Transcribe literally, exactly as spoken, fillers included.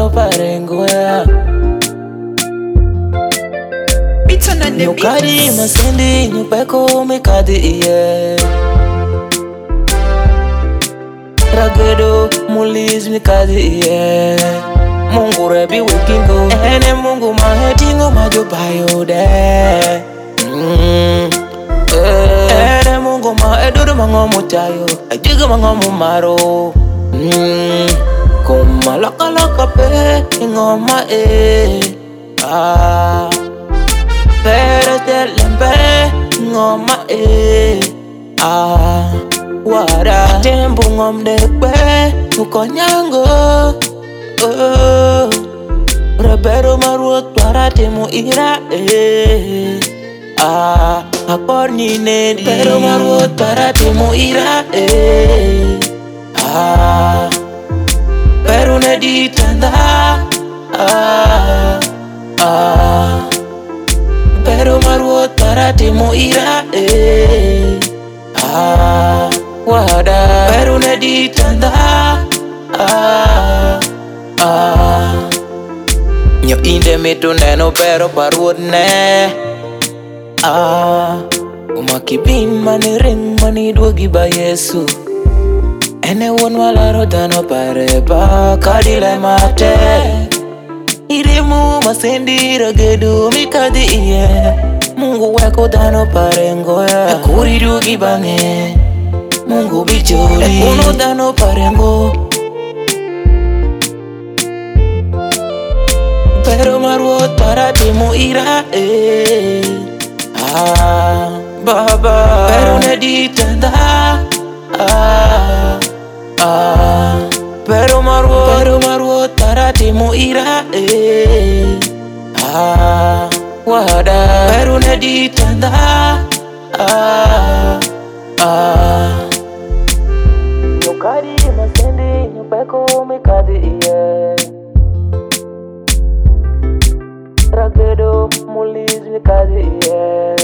dano parengo ya Nyukari masendi nyupeko mikadi iye Ragedo muliz mikadi iye Mungu rebi wikingo ene mungu mahetingo majubayo de mm. Ene mungu maeduru mangomu tayo ajiga mangomu maro mm. Kuma laka laka pe ingoma e ah. Pero te lembe ngoma e ah wara tembu ngom dekwe mukonyango oh rebero maruot para temu ira e ah aporni ne pero maruot para temu ira e ah pero ne ditanda ah ah pero maruot para temu ira e ah wada pero ne ditanda ah ah nyo inde mitu neno pero paruot ne ah umakibin mani ring mani duogi ba Yesu ene won walaro dano pareba kadile mate Irimu masendi ragedu mikadi iye Mungu weko dano parengo ya Ekuri dugi bange Mungu bichuri Ekuno dano parengo Pero maruot para temu ira eh Ah baba Pero neditanda Ah Ah Pero maruot Pero maruot para temu ira eh ah wada pero ne ditanda ah ah Nyukari masendi nyupeko mikadi iye Ragedo muliz mikadi iye